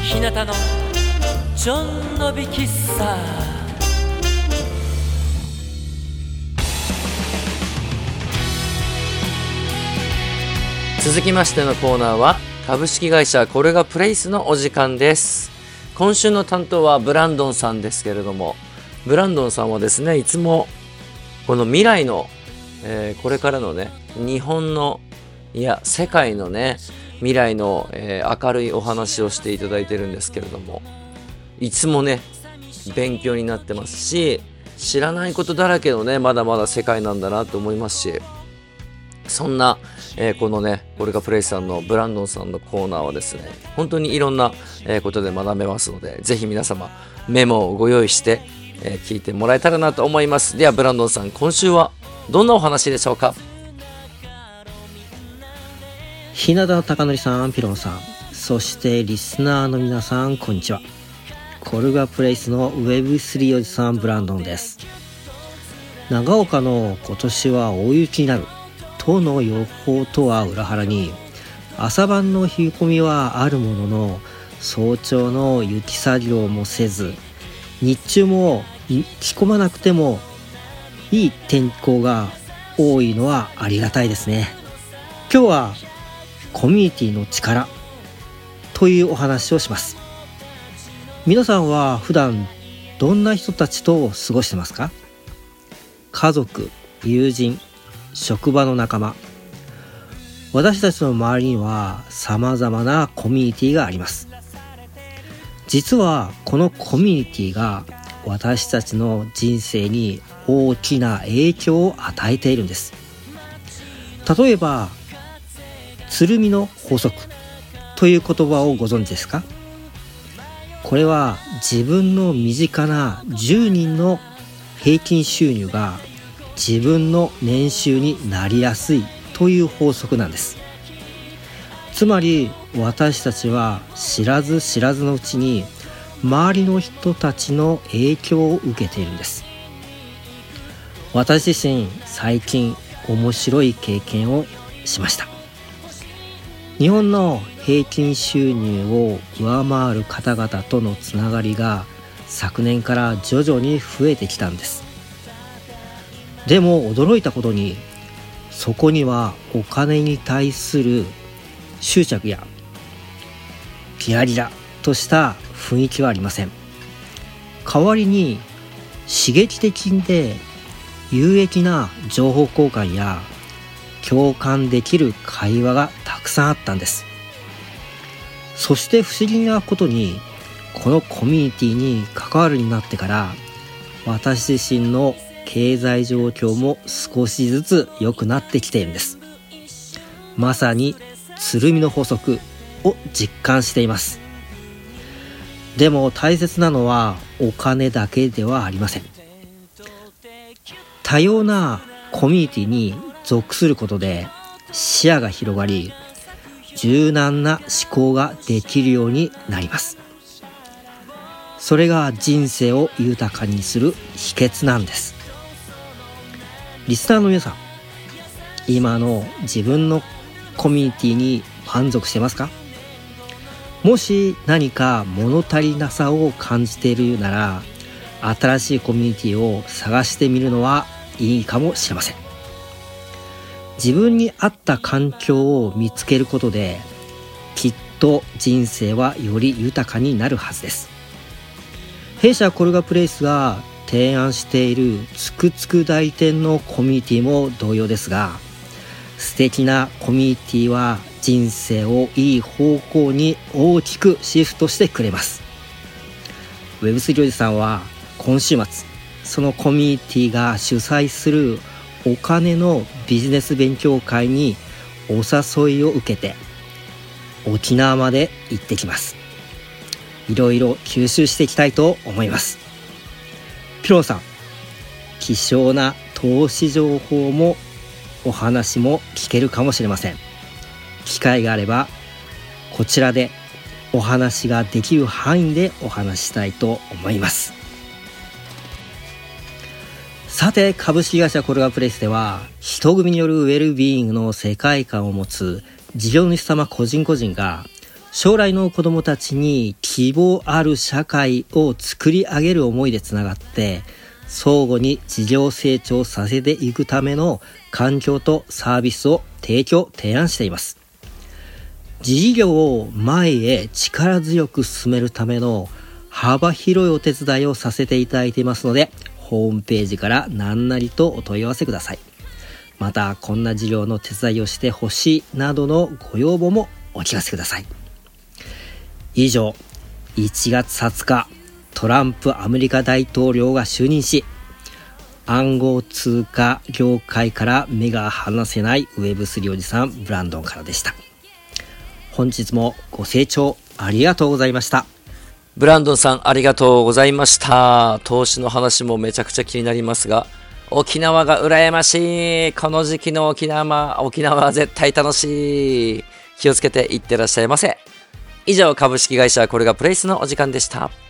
日向のちょんのび喫茶。続きましてのコーナーは株式会社コルガプレイスのお時間です。今週の担当はブランドンさんですけれども、ブランドンさんはですね、いつもこの未来の、これからのね、日本のいや世界のね未来の、明るいお話をしていただいてるんですけれども、いつもね勉強になってますし、知らないことだらけのねまだまだ世界なんだなと思いますし、そんな、このねコルガプレイスさんのブランドンさんのコーナーはですね、本当にいろんな、ことで学べますので、ぜひ皆様メモをご用意して、聞いてもらえたらなと思います。ではブランドンさん、今週はどんなお話でしょうか？ 日向貴則さん、ピロンさん、そしてリスナーの皆さん、こんにちは。コルガプレイスの Web3 おじさん、ブランドンです。長岡の今年は大雪になるとの予報とは裏腹に、朝晩の冷え込みはあるものの、早朝の雪作業もせず、日中も着込まなくてもいい天候が多いのはありがたいですね。今日はコミュニティの力というお話をします。皆さんは普段どんな人たちと過ごしてますか？家族、友人、職場の仲間、私たちの周りには様々なコミュニティがあります。実はこのコミュニティが私たちの人生に大きな影響を与えているんです。例えば鶴見の法則という言葉をご存知ですか？これは自分の身近な10人の平均収入が自分の年収になりやすいという法則なんです。つまり私たちは知らず知らずのうちに周りの人たちの影響を受けているんです。私自身最近面白い経験をしました。日本の平均収入を上回る方々とのつながりが昨年から徐々に増えてきたんです。でも驚いたことに、そこにはお金に対する執着やピラリラとした雰囲気はありません。代わりに刺激的で有益な情報交換や共感できる会話がたくさんあったんです。そして不思議なことに、このコミュニティに関わるようになってから私自身の経済状況も少しずつ良くなってきているんです。まさに鶴見の法則を実感しています。でも大切なのはお金だけではありません。多様なコミュニティに属することで視野が広がり、柔軟な思考ができるようになります。それが人生を豊かにする秘訣なんです。リスナーの皆さん、今の自分のコミュニティに満足してますか？もし何か物足りなさを感じているなら、新しいコミュニティを探してみるのはいいかもしれません。自分に合った環境を見つけることで、きっと人生はより豊かになるはずです。弊社コルガプレイスが提案しているつくつく大店のコミュニティも同様ですが、素敵なコミュニティは人生をいい方向に大きくシフトしてくれます。Web3 おじさんは今週末、そのコミュニティが主催するお金のビジネス勉強会にお誘いを受けて沖縄まで行ってきます。いろいろ吸収していきたいと思います。ピローさん、希少な投資情報もお話も聞けるかもしれません。機会があればこちらでお話ができる範囲でお話したいと思います。さて、株式会社コルガプレイスでは人組によるウェルビーイングの世界観を持つ事業主様個人個人が将来の子供たちに希望ある社会を作り上げる思いでつながって、相互に事業成長させていくための環境とサービスを提案しています。事業を前へ力強く進めるための幅広いお手伝いをさせていただいていますので、ホームページから何なりとお問い合わせください。また、こんな事業の手伝いをしてほしいなどのご要望もお聞かせください。以上、1月20日、トランプアメリカ大統領が就任し、暗号通貨業界から目が離せない Web3 おじさんブランドンからでした。本日もご清聴ありがとうございました。 ブランドンさんありがとうございました。投資の話もめちゃくちゃ気になりますが、沖縄が羨ましい。この時期の沖縄は絶対楽しい。気をつけていってらっしゃいませ。以上、株式会社これがプレイスのお時間でした。